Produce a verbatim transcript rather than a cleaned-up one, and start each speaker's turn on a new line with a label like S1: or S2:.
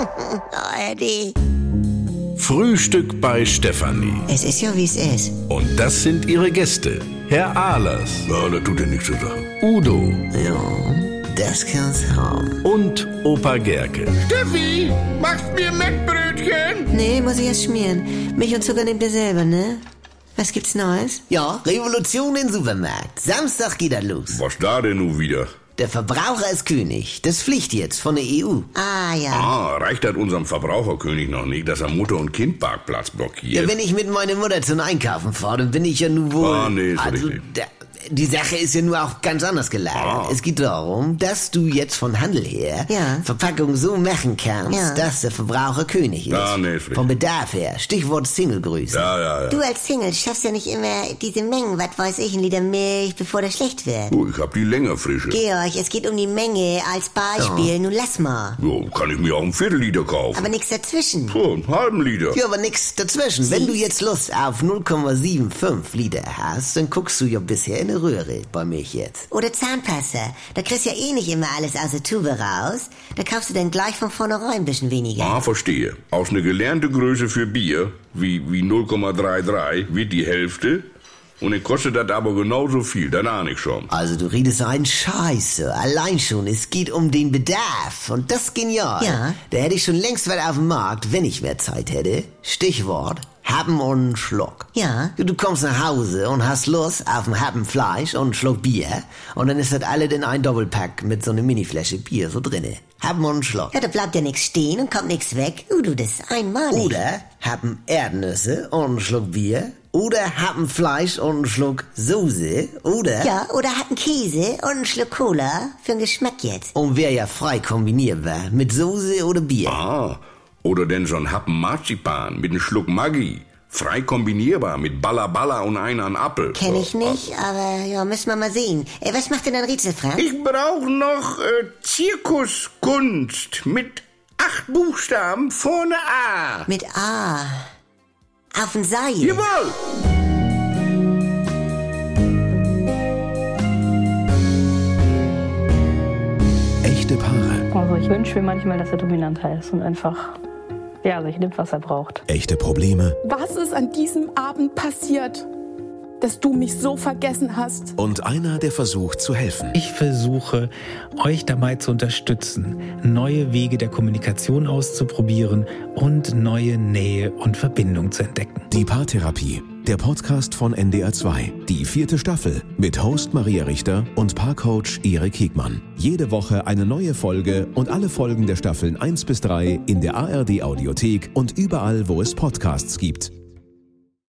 S1: Oh, Eddie.
S2: Frühstück bei Stefanie.
S1: Es ist ja, wie es ist.
S2: Und das sind ihre Gäste. Herr Ahlers.
S3: Ja, das tut ja nichts zu sagen.
S2: Udo.
S1: Ja, das kann's haben.
S2: Und Opa Gerke.
S3: Steffi, machst mir Mettbrötchen?
S1: Nee, muss ich erst schmieren. Milch und Zucker nehmt ihr selber, ne? Was gibt's Neues?
S4: Ja, Revolution im Supermarkt. Samstag geht er los.
S3: Was da denn nun wieder?
S4: Der Verbraucher ist König. Das Pflicht jetzt von der E U.
S1: Ah, ja.
S3: Ah, reicht das unserem Verbraucherkönig noch nicht, dass er Mutter- und Kindparkplatz blockiert?
S4: Ja, wenn ich mit meiner Mutter zum Einkaufen fahre, dann bin ich ja nur wohl...
S3: Ah, nee, ist
S4: also,
S3: richtig.
S4: da, die Sache ist ja nur auch ganz anders gelagert.
S3: Ah.
S4: Es geht darum, dass du jetzt von Handel her
S1: Ja.
S4: Verpackung so machen kannst,
S1: Ja.
S4: dass der Verbraucher König ist.
S3: Ah, nee, ist richtig.
S4: Vom Bedarf her. Stichwort Singlegröße.
S3: Ja, ja, ja.
S1: Du als Single schaffst ja nicht immer diese Mengen, was weiß ich, ein Liter Milch, bevor der schlecht wird.
S3: Oh, ich hab die Längerfrische.
S1: Georg, es geht um die Menge als Beispiel. Nun lass mal.
S3: Jo, kann ich mir auch einen Viertelliter kaufen.
S1: Aber nichts dazwischen.
S3: So, einen halben Liter.
S4: Ja, aber nix dazwischen. Wenn du jetzt Lust auf null Komma fünfundsiebzig Liter hast, dann guckst du ja bisher in eine Röhre bei mir jetzt.
S1: Oder Zahnpasta. Da kriegst du ja eh nicht immer alles aus der Tube raus. Da kaufst du dann gleich von vornherein ein bisschen weniger.
S3: Ah, verstehe. Aus einer gelernten Größe für Bier, wie, wie null Komma dreiunddreißig, wird die Hälfte. Und dann kostet das aber genauso viel, dann ahne ich schon.
S4: Also du redest einen Scheiße. Allein schon, es geht um den Bedarf. Und das ist genial.
S1: Ja.
S4: Da hätte ich schon längst was auf dem Markt, wenn ich mehr Zeit hätte. Stichwort, Happen und einen Schluck.
S1: Ja.
S4: Du kommst nach Hause und hast Lust auf ein Happen Fleisch und einen Schluck Bier. Und dann ist das alle in ein Doppelpack mit so einer Miniflasche Bier so drinne. Happen und einen Schluck.
S1: Ja, da bleibt ja nichts stehen und kommt nichts weg. Uh, du, das ist einmalig.
S4: Oder Happen Erdnüsse und einen Schluck Bier. Oder Happen Fleisch und einen Schluck Soße. Oder...
S1: Ja, oder hat einen Käse und einen Schluck Cola für den Geschmack jetzt.
S4: Und wäre ja frei kombinierbar mit Soße oder Bier.
S3: Ah, oder denn so ein Happen Marzipan mit einem Schluck Maggi. Frei kombinierbar mit Balla Balla und einer an Apfel.
S1: Kenn ich nicht, aber ja, müssen wir mal sehen. Äh, was macht denn dein Rätsel, Frank?
S3: Ich brauche noch äh, Zirkuskunst mit acht Buchstaben vorne A.
S1: Mit A. Auf dem Seil.
S3: Jawohl!
S2: Echte Paare.
S5: Also ich wünsche mir manchmal, dass er dominanter ist und einfach, ja, sich nimmt, was er braucht.
S2: Echte Probleme.
S6: Was ist an diesem Abend passiert, dass du mich so vergessen hast?
S2: Und einer, der versucht zu helfen.
S7: Ich versuche, euch dabei zu unterstützen, neue Wege der Kommunikation auszuprobieren und neue Nähe und Verbindung zu entdecken.
S2: Die Paartherapie. Der Podcast von N D R zwei. Die vierte Staffel mit Host Maria Richter und Paarcoach Erik Hegmann. Jede Woche eine neue Folge und alle Folgen der Staffeln eins bis drei in der A R D Audiothek und überall, wo es Podcasts gibt.